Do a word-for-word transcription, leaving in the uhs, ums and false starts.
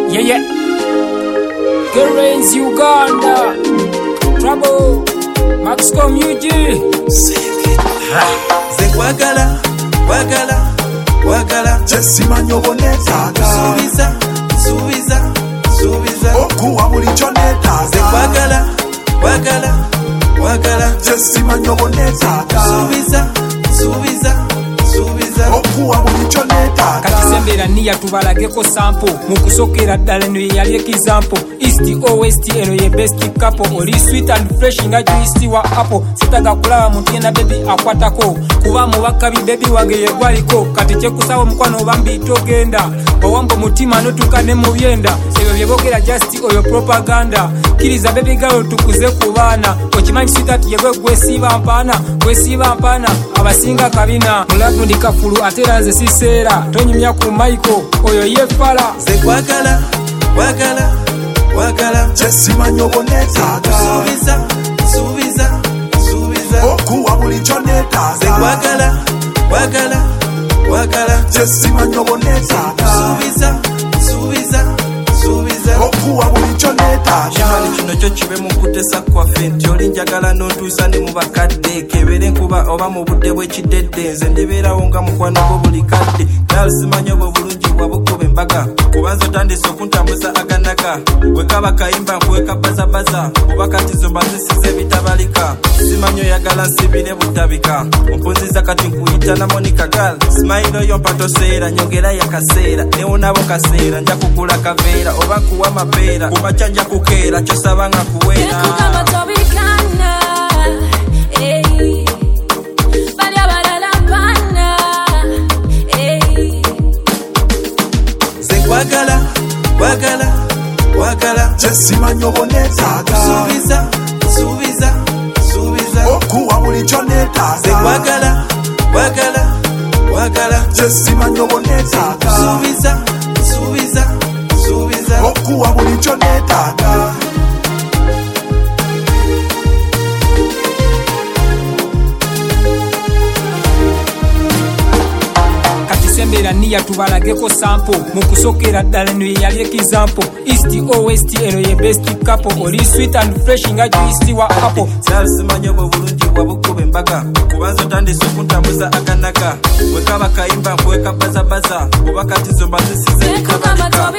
Yeah, yeah. Girls, Uganda. Trouble. Max Community. Ze kwagala, kwagala, kwagala. Jessima nyobo netaga. Subiza, subiza, subiza. Okuwa buli kyo netaga. Ze kwagala, kwagala, kwagala. Jessima nyobo netaga. Subiza, subiza, subiza. Okuwa buli kyo netaga. Katisembera niya tubalageko sample. Mukusokera ddala eno ye yali ekizampo. East or West eno ye best couple. Oli sweet and fresh nga juice wa apple. Sitaga kulaba muntu yena baby akwatako. Kuba mubakabi baby wange ye gwaliko. Kati kyekusawo mukwano bambi togenda. Bawambo mutima notukane mu byenda. Ebyo byebogera just oyo propaganda. Kiriza baby girl tukuze kubana. Okimanyi sweetheart yegwe gwesiba mpana. Gwesiba mpana abasinga kabina. Mulavu ndikafulu atera nze siseera. Tonyumya ku Michael oyo ye fala. Ze kwagala, kwagala, kwagala. Jessima nyobo netaga. Subiza, subiza, subiza. Okuwa buli kyo netaga. Ze kwagala, kwagala, kwagala. Jessima nyobo netaga. Subiza, subiza, subiza. Okuwa buli kyo netaga. Kimali kino kyo kibe mu kutesa kwaffe nti oli njagala n'ontuusa ne mu bakadde kebere nkuba oba mu budde bw'ekidedde nze ndibeerawo nga mukwano gwo buli kadde naye simanyi obwo bulungi bwabukuba embaga kubanza otandise okuntambuza aganaga bwe kaba kayimba nkuweka bazabaza oba kati zo mbazisiza ebitabalika simanyi oyagala nsibire butabika ompunziza kati nkuyita na Monica Gal simayiro yo mpatoseera nyongera yakaseera newonabo kaseera nja kugula kaveera oba nkuwa mapeera kumakya nja kukeera kyosaba nga kuweera kwagala, kwagala, kwagala. Jessima nyobo netaga. Subiza, subiza, subiza. Okuwa buli kyo netaga. Ze kwagala, kwagala, kwagala. Jessima nyobo netaga. Subiza, subiza, subiza. Okuwa buli kyo netaga. Sembera niya tubalageko sample. Mukusokera ddala eno ye yali ekizampo. East or West eno ye best couple. Oli sweet and fresh nga juice wa apple. Sal simanyi obwo bulungi bwabukuba embaga kubanza otandise okuntambuza aganaga bwe kaba kayimba nkuweka bazabaza oba kati zo mbazisiza ebitabalika